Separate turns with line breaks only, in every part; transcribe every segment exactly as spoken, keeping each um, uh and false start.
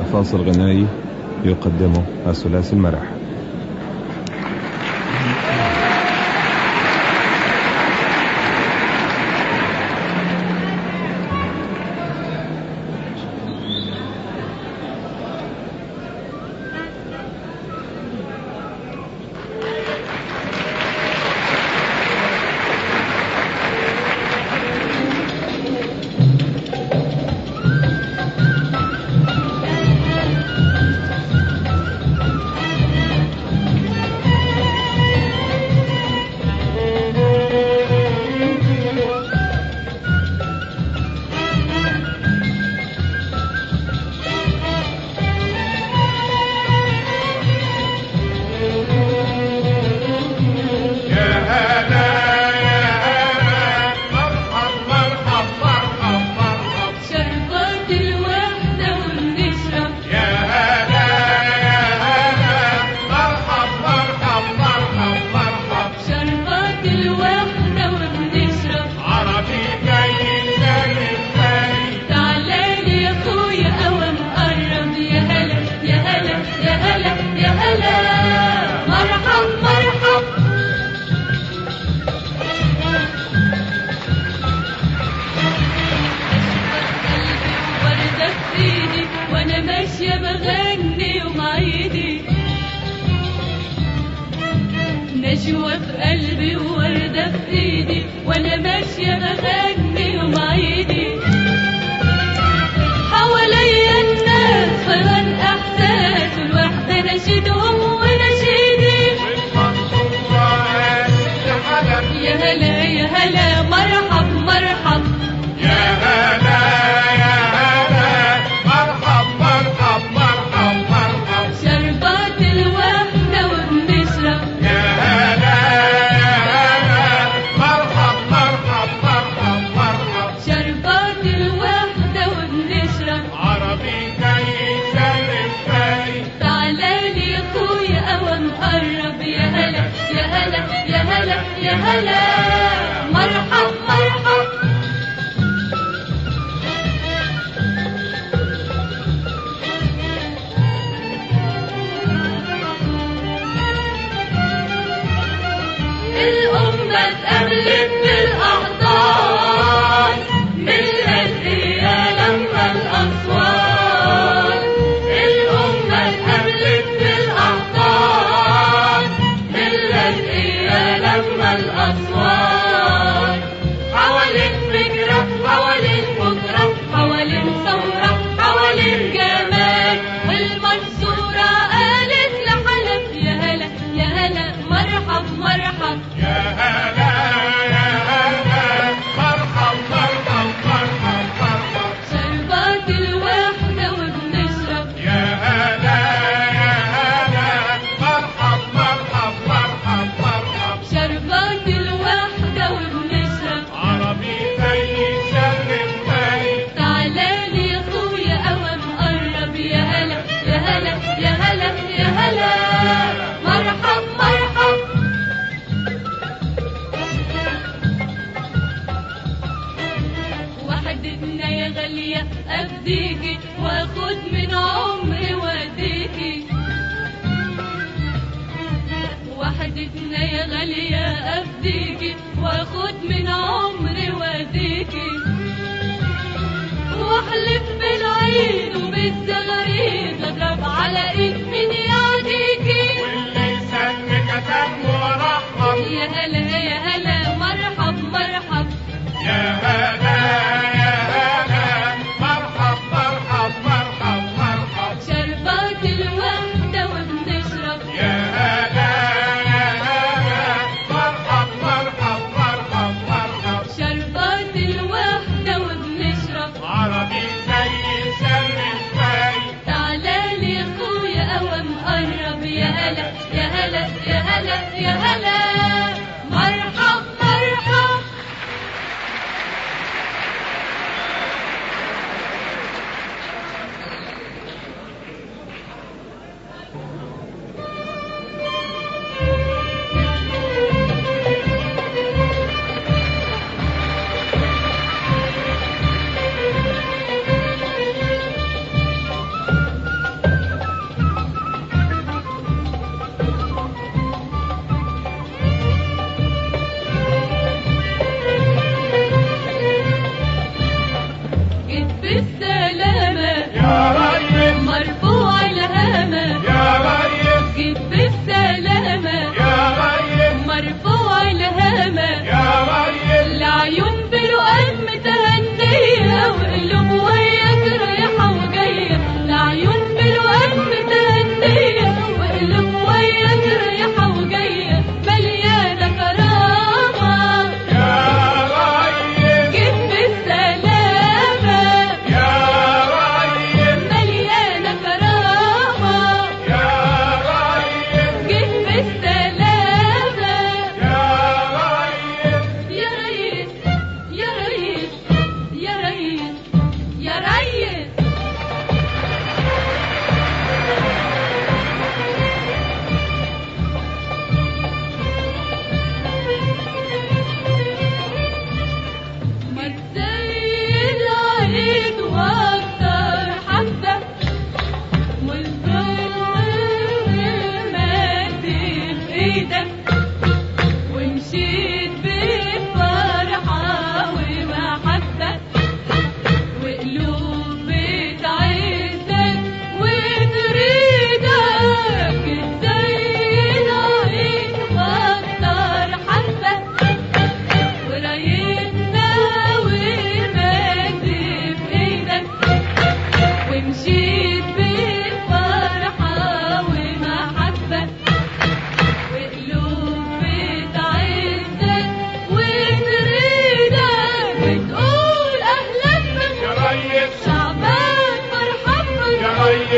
فاصل غنائي يقدمه الثلاثي المرح.
نشوة في قلبي ووردة في ايدي وانا ماشية بغني ومعيدي حواليا الناس فران احساس والوحدة نشيدهم ونشيدي يا هلا يا هلا مرحب مرحب
يا هلا يا هلا مرحب مرحب مرحب مرحب
شربات الوحدة وبنشرب
يا هلا يا هلا مرحب مرحب مرحب مرحب
شربات الوحدة وبنشرب
عربي جاي يسلم جاي
تعالالي يا اخويا اوام قرب يا هلا يا هلا يا هلا يا هلا مرحب مرحب الأمة اتقابلت بالأحضان من الأزقية لما الأسوار الأمة اتقابلت بالأحضان من الأزقية لما الأسوار حوالين فكرة حوالين قدرة حوالين ثورة حوالين جمال والمنصورة قالت لحلب يا هلا يا هلا مرحب مرحب
يا هلا يا هلا مرحب مرحب مرحب مرحب
شربات الوحدة وبنشرب
يا هلا يا هلا مرحب مرحب مرحب مرحب
شربات الوحدة وبنشرب
عربي زي يسلم جاي
تعالالي يا اخويا اوام قرب يا هلا يا هلا يا هلا يا هلا مرحب مرحب وحدتنا يا غالية افديكي واخد من عمري واديكي وحدتنا يا غالية افديكي واخد من عمري واديكي واحلف بالعيد وبالزغاريد اضرب على ايد من يعديكي
واللي يسمي كتب ورحب
يا هلا يا هلا مرحب مرحب
يا هلا يا هلا مرحب مرحب مرحب مرحب
شربات الوحدة وبنشرب
يا هلا يا هلا مرحب مرحب مرحب مرحب
شربات الوحدة وبنشرب
عربي زي يسلم جاي
تعالالي يا اخويا اوام قرب يا هلا يا هلا يا هلا يا هلا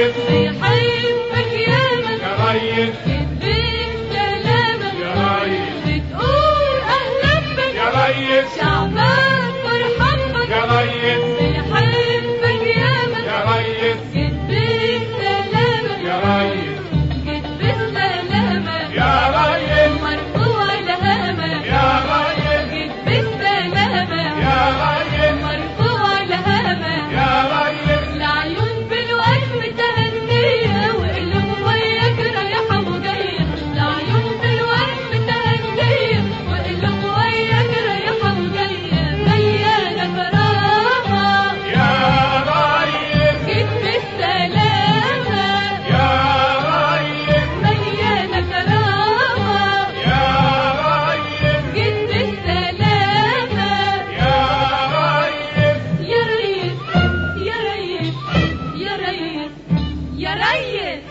ريس
بيحبك ياما
يا ريس
بتبيك سلامة
يا ريس
بتقول أهلا بك
يا ريس
شعبك فرحان بك
يا ريس
بيحبك ياما
يا ريس
بتبيك سلامة
يا ريس
جيت بالسلامة
يا ريس
مرفوع لهامة
يا ريس
جيت بالسلامة
يا ريس
مرفوع لهامة
يا ريس
العيون بالوجه متهنية وقلب وياك رايحة وجاية العيون بالوجه متهنية وقلب وياك رايحة وجاية مليانة كرامة
يا ريس
جيت بالسلامة
يا ريس
مليانة كرامة
يا ريس
جيت بالسلامة
يا ريس
يا ريس يا ريس يا ريس يا ريس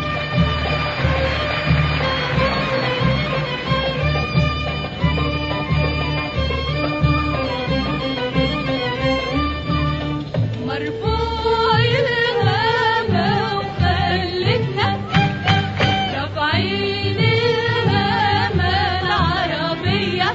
مرفوع الهامة وخلتنا رافعين الهامة العربية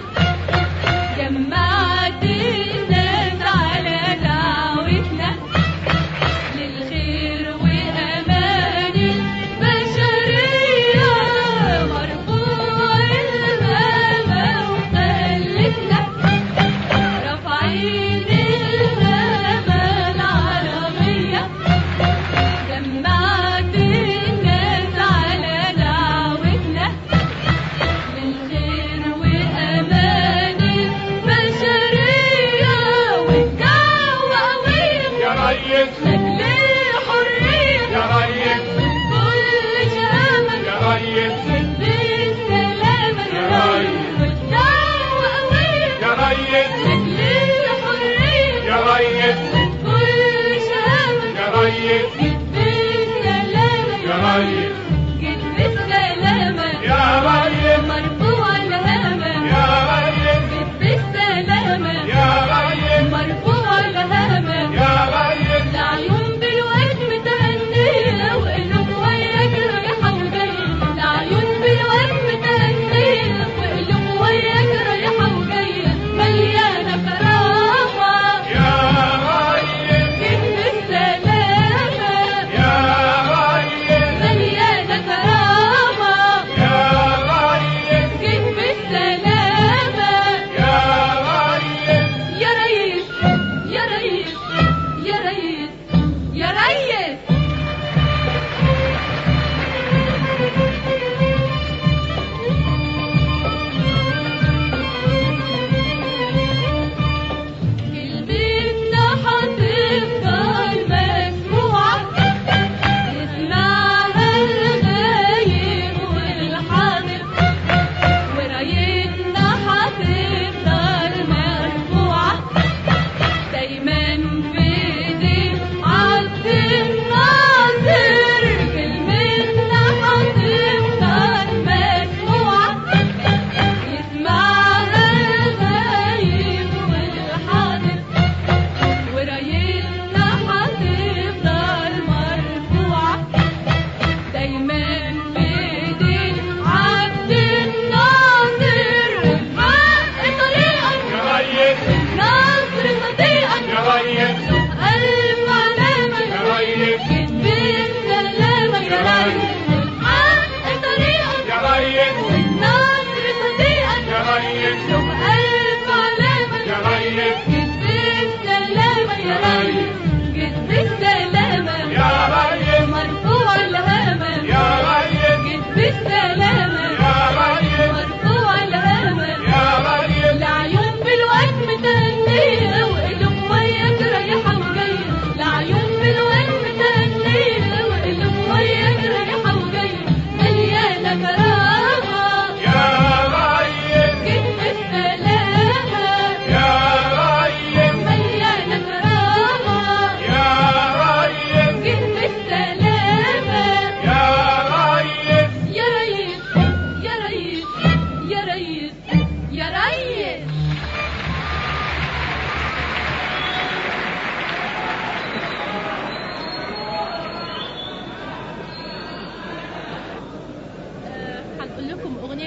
جمعت الناس على دعوتنا للخير وأمان البشرية مرفوع الهامة وخلتنا رافعين الهامة العربية جمعت الناس على دعوتنا للخير وأمان البشرية والدعوة قوية
يا ريس
لأجل الحرية
يا ريس
كل شهامة
يا ريس
بالسلامة
يا ريس
والدعوة قوية
يا ريس
لأجل الحرية
يا ريس
كل شهامة
يا ريس
جيت بالسلامة
يا ريس
جيت بالسلامة
يا ريس
مرفوع الهامة
يا ريس
جيت بالسلامة
يا ريس
مرفوع الهامة
يا ريس
العيون بالوجه متهنية وقلوب وياك رايحة وجاية العيون بالوجه متهنية وقلوب وياك رايحة وجاية مليانة كرامة
يا ريس
جيت بالسلامة
يا ريس
مليانة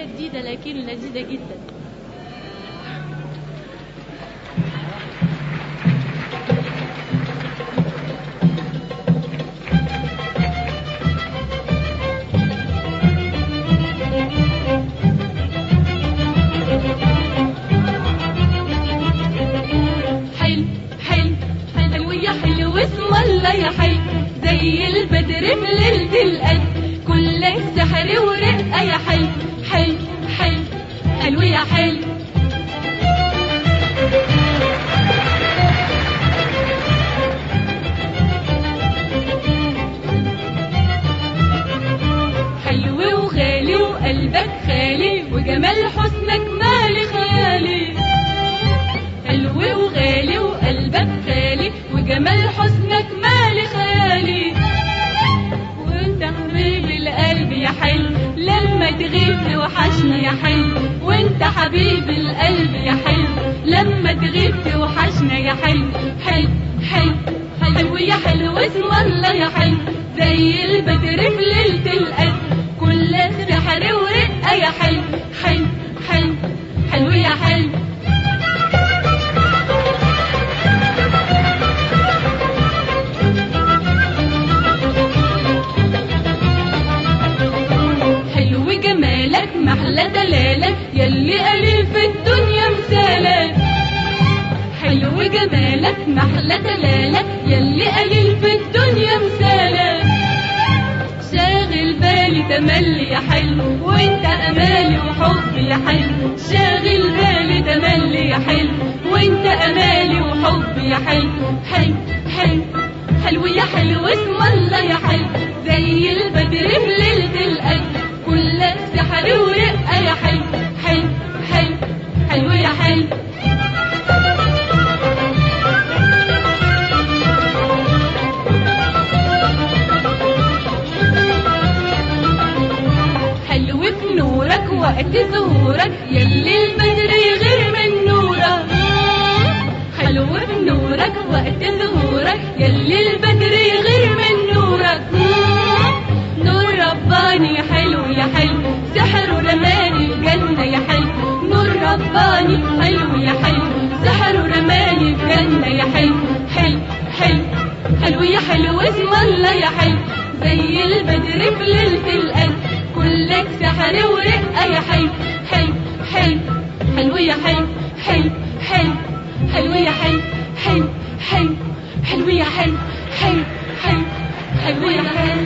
شوية جديدة لكن لذيذة جدا. حلو حلو حلو يا حلو اسم الله يا حلو زي البدر في ليلة القدر كلك سحر ورقة يا حلو حلو حلو حلو يا حلو. حلو وغالي وقلبك خالي وجمال حسنك مالي خيالي. حلو وغالي وقلبك خالي وجمال حسنك مالي خيالي. وانت حبيب القلب يا حلو لما تغيب توحشني يا حلو. وانت حبيب القلب يا حلو لما تغيب توحشنا يا حلو حلو حلو حلو يا حلو اسم الله يا حلو زي البدر في ليلة القدر كلك سحر ورقة يا حلو حلو حلو حلو يا حلو. حلو جمالك محلى دلالك يلي قليل في الدنيا مثالك. حلو جمالك محلى دلالك يلي قليل في الدنيا مثالك. شاغل بالي تملي يا حلو وانت امالي وحبي يا حلو. شاغل بالي تملي يا حلو وانت امالي وحبي يا حلو حلو حلو حلو يا حلو اسم الله يا حلو زي البدر في ليلة القدر كلك سحر ورقة يا حلو حلو حلو حلو يا حلو. حلو في نورك وقت ظهورك يلي البدر غير من نورك. حلو في نورك وقت ظهورك يلي البدر غير من نورك. نور رباني حلو يا حلو سحر رماني الجنة يا حلو. نور رباني حلو يا حلو سحر رماني الجنة يا حلو حلو حلو حلو يا حلو اسم الله يا حلو زي البدر في ليلة القدر كلك سحر ورقة يا حلو حلو حلو حلو يا حلو حلو حلو حلو يا حلو حلو حلو حلو يا حلو حلو حلو حلو يا حلو.